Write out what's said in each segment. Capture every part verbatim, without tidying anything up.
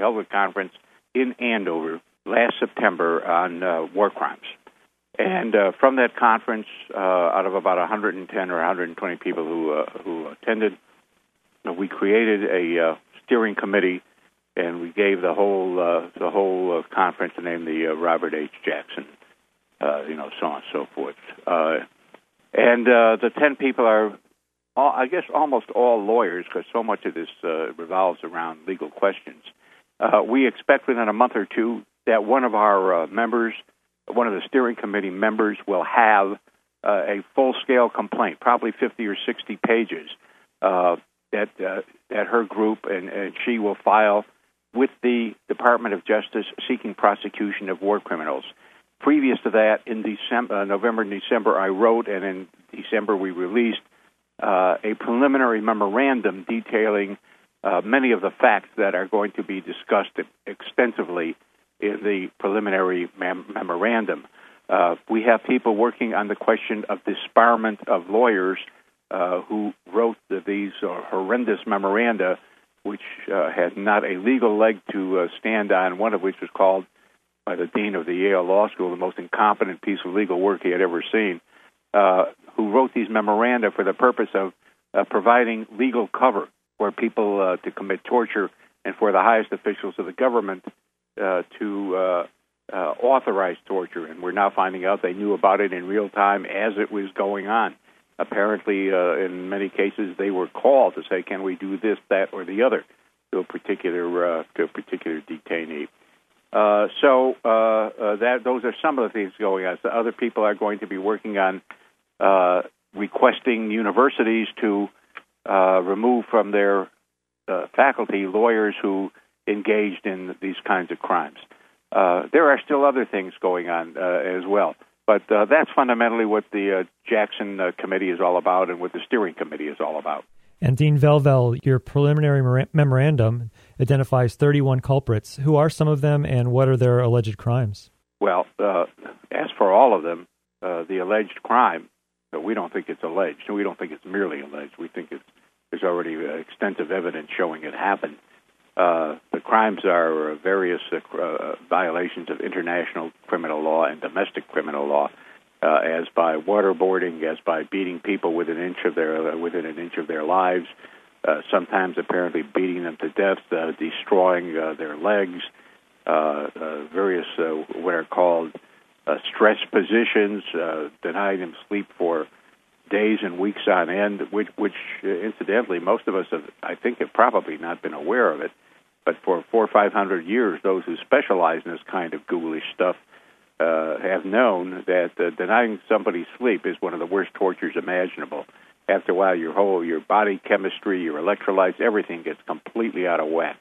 held a conference in Andover last September on uh, war crimes. And uh, from that conference, uh, out of about one hundred ten or one hundred twenty people who uh, who attended, uh, we created a uh, steering committee, and we gave the whole uh, the whole uh, conference the name the uh, Robert H. Jackson, uh, you know, so on and so forth. Uh, and uh, the ten people are, all, I guess, almost all lawyers, because so much of this uh, revolves around legal questions. Uh, we expect within a month or two that one of our uh, members, one of the steering committee members, will have uh, a full-scale complaint, probably fifty or sixty pages, uh, that uh, that her group and, and she will file with the Department of Justice seeking prosecution of war criminals. Previous to that, in December, uh, November and December, I wrote, and in December we released uh, a preliminary memorandum detailing uh, many of the facts that are going to be discussed extensively in the preliminary mem- memorandum. Uh, we have people working on the question of disbarment of lawyers uh, who wrote the, these uh, horrendous memoranda, which uh, had not a legal leg to uh, stand on, one of which was called by the dean of the Yale Law School the most incompetent piece of legal work he had ever seen, uh, who wrote these memoranda for the purpose of uh, providing legal cover for people uh, to commit torture and for the highest officials of the government Uh, to uh, uh, authorize torture, and we're now finding out they knew about it in real time as it was going on. Apparently, uh, in many cases, they were called to say, "Can we do this, that, or the other to a particular uh, to a particular detainee?" Uh, so uh, uh, that those are some of the things going on. So other people are going to be working on uh, requesting universities to uh, remove from their uh, faculty lawyers who engaged in these kinds of crimes. Uh, there are still other things going on uh, as well, but uh, that's fundamentally what the uh, Jackson uh, Committee is all about and what the steering committee is all about. And Dean Velvel, your preliminary mer- memorandum identifies thirty-one culprits. Who are some of them, and what are their alleged crimes? Well, uh, as for all of them, uh, the alleged crime, uh, we don't think it's alleged. We don't think it's merely alleged. We think it's, there's already uh, extensive evidence showing it happened. Uh, the crimes are various uh, uh, violations of international criminal law and domestic criminal law, uh, as by waterboarding, as by beating people within an inch of their uh, within an inch of their lives, uh, sometimes apparently beating them to death, uh, destroying uh, their legs, uh, uh, various uh, what are called uh, stress positions, uh, denying them sleep for days and weeks on end, which, which uh, incidentally, most of us, have, I think, have probably not been aware of it. But for four or five hundred years, those who specialize in this kind of ghoulish stuff uh, have known that uh, denying somebody sleep is one of the worst tortures imaginable. After a while, your whole, your body chemistry, your electrolytes, everything gets completely out of whack.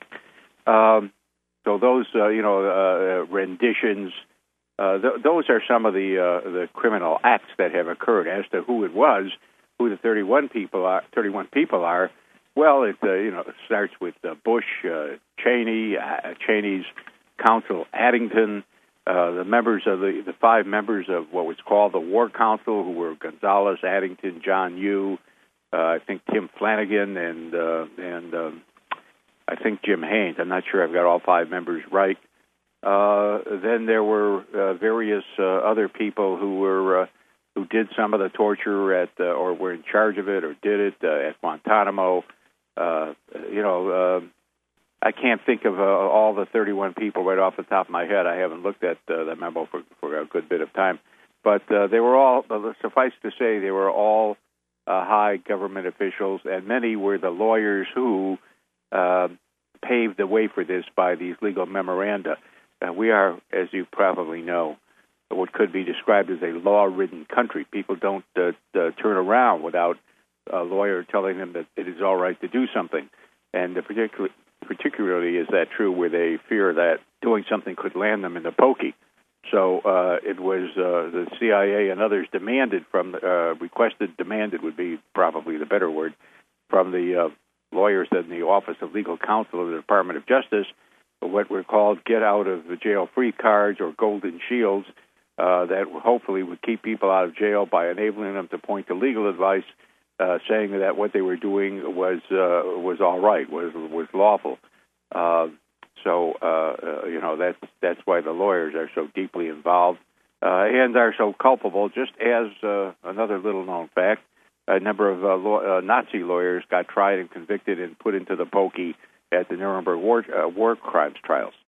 Um, so those, uh, you know, uh, renditions. Uh, th- those are some of the uh, the criminal acts that have occurred. As to who it was, who the thirty-one people are, thirty-one people are, well, it uh, you know starts with uh, Bush, uh, Cheney, uh, Cheney's counsel Addington, uh, the members of the the five members of what was called the War Council, who were Gonzales, Addington, John Yoo, uh, I think Tim Flanagan, and uh, and um, I think Jim Haynes. I'm not sure I've got all five members right. Uh, then there were uh, various uh, other people who were uh, who did some of the torture at uh, or were in charge of it or did it uh, at Guantanamo. Uh, you know, uh, I can't think of uh, all the thirty-one people right off the top of my head. I haven't looked at uh, the memo for, for a good bit of time, but uh, they were all. Uh, suffice to say, they were all uh, high government officials, and many were the lawyers who uh, paved the way for this by these legal memoranda. Uh, we are, as you probably know, what could be described as a law-ridden country. People don't uh, uh, turn around without a lawyer telling them that it is all right to do something. And uh, particularly, particularly is that true where they fear that doing something could land them in the pokey. So uh, it was uh, the C I A and others demanded from, uh, requested, demanded would be probably the better word, from the uh, lawyers in the Office of Legal Counsel of the Department of Justice, what were called get-out-of-the-jail-free cards or golden shields uh, that hopefully would keep people out of jail by enabling them to point to legal advice, uh, saying that what they were doing was uh, was all right, was was lawful. Uh, so you know, that's that's why the lawyers are so deeply involved uh, and are so culpable. Just as uh, another little-known fact, a number of uh, law, uh, Nazi lawyers got tried and convicted and put into the pokey at the Nuremberg war, uh, war crimes trials.